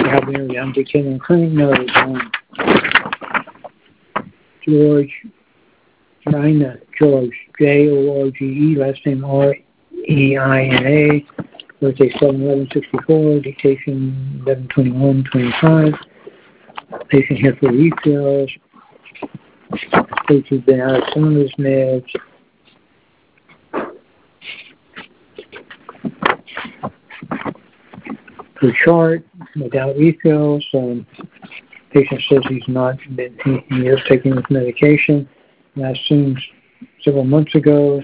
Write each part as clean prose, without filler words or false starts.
Dr. I'm Dictating Clinic Notes on George Reina, George, George, last name Reina, birthday 7/11/64, dictation 11/21/25. Patient here for refills. Patient's been out of some of his meds. Per chart, without refills. Patient says he is taking his medication. Last seen several months ago.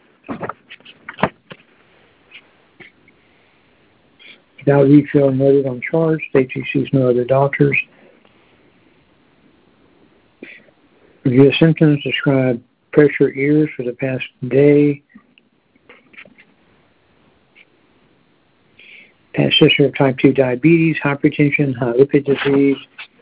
Without refill noted on chart, states he sees no other doctors. Review symptoms, describe pressure ears for the past day. Past history of type 2 diabetes, hypertension, high lipid disease,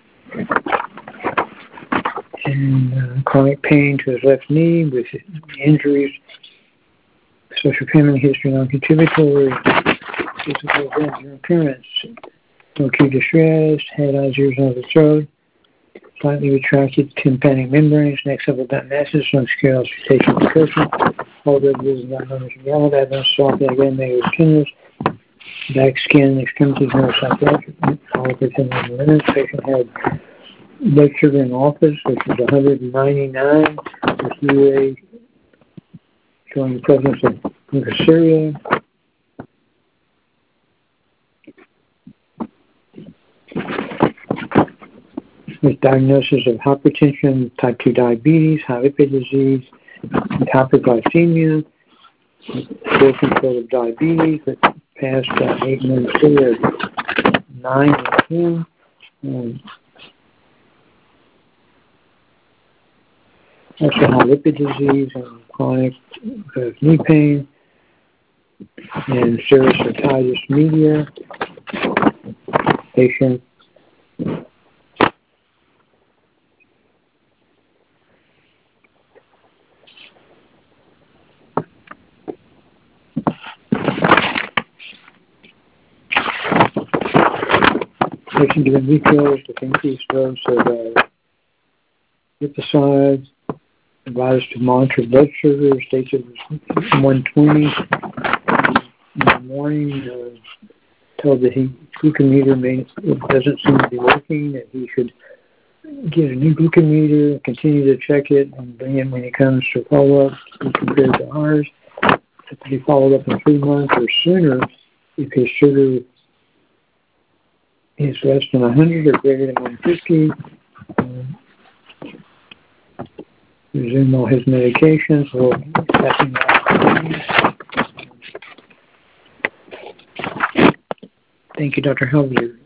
and chronic pain to his left knee with injuries, social family history, non-contributory, physical event, appearance, no acute distress, head, eyes, ears, nose, and throat, slightly retracted tympanic membranes, next up about masses, some scale auscultation percussion, all red blue, not numbers and yellow, advanced soft, again, negative tenderness, back skin, extremities, neuropsychiatric, all for 10 minutes. Patient had blood sugar in office, which was 199, with UA showing the presence of glyceria. With diagnosis of hypertension, type 2 diabetes, high lipid disease, and hyperglycemia, full control of diabetes, but past 8 months later, 9 and 10. Also high lipid disease and chronic knee pain, and serous otitis media. Patient given refills to increase dose of lipicides, advised to monitor blood sugar, states it was 120 in the morning, told that glucometer doesn't seem to be working, that he should get a new glucometer, continue to check it, and bring it when he comes to follow-up compared to ours. To be followed up in 3 months or sooner if his sugar is less than 100 or greater than 150. Resume all his medications. We'll Thank you, Dr. Helvey.